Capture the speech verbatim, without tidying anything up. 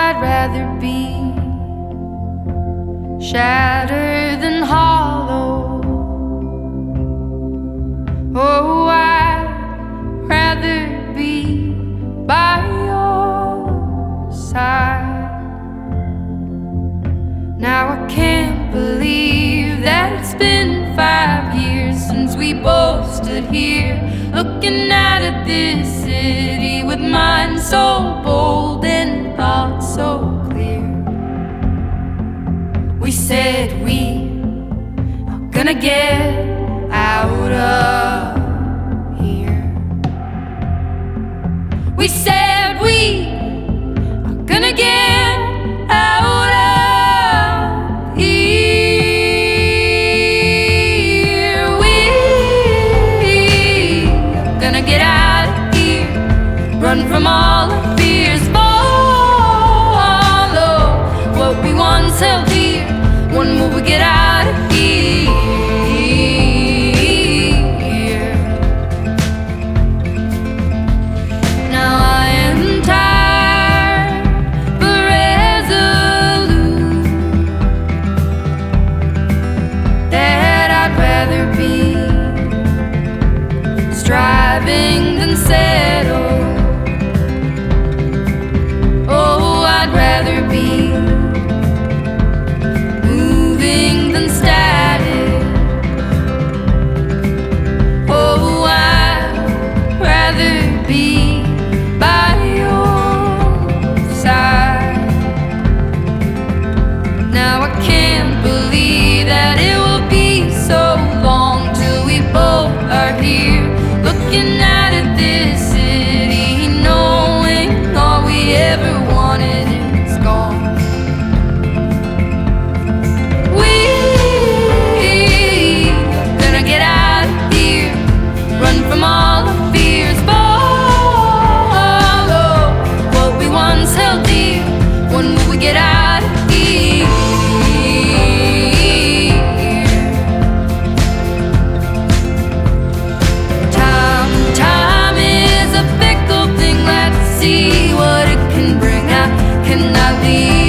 I'd rather be shattered than hollow. Oh, I'd rather be by your side. Now I can't believe that it's been five years since we both stood here looking out at this city with minds so bold and thoughts so clear. We said we are gonna get out of here. We said we are gonna get out of here. We are gonna get out of here, run from all our fears, follow what we once held dear. One move, we get out of here. Now I am tired but resolute that I'd rather be striving than settle. Oh, I'd rather be moving than static. Oh, I'd rather be by your side. Now I can't believe that it will be so long till we both are here looking out at this city, knowing all we ever wanted is gone. We are gonna get out of here, run from all our fears, follow what we once held dear. One move, we get out of here. Time, time is a fickle thing. Let's see what it can bring. I cannot leave.